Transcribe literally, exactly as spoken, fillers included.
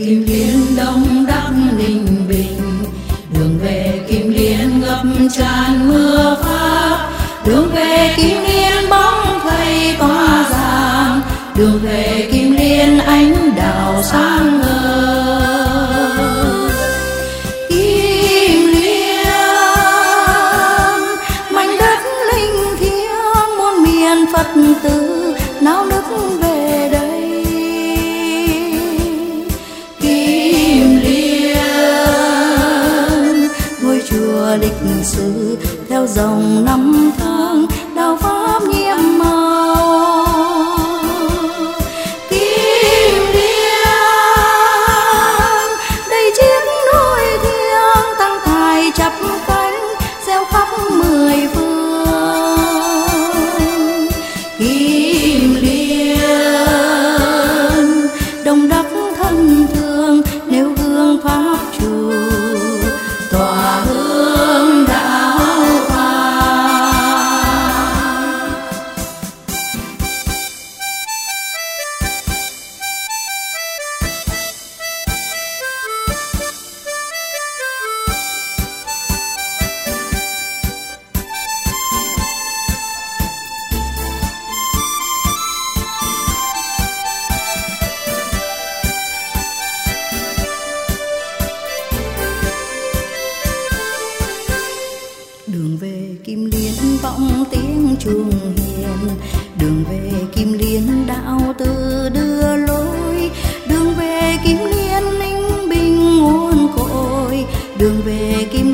Kim Liên Đông Đắc Ninh Bình, đường về Kim Liên ngập tràn mưa pháp, đường về Kim Liên bóng thầy tỏa ràng, đường về Kim Liên ánh đào sáng ngời. Kim Liên mảnh đất linh thiêng, muôn miền Phật tử náo nức về đây. Kim Liên ngôi chùa lịch sử theo dòng năm tháng đạo pháp nhiệm màu. Kim Liên đây chiếc núi thiêng tăng thải chắp cánh reo khắp mười phương. Kim Liên Đông Đắc thân thương nêu gương pháp chủ tỏa hương đạo Phật. Đường về Kim Liên vọng tiếng chuông hiền, đường về Kim Liên đạo từ đưa lối, đường về Kim Liên ninh bình nguồn cội, đường về Kim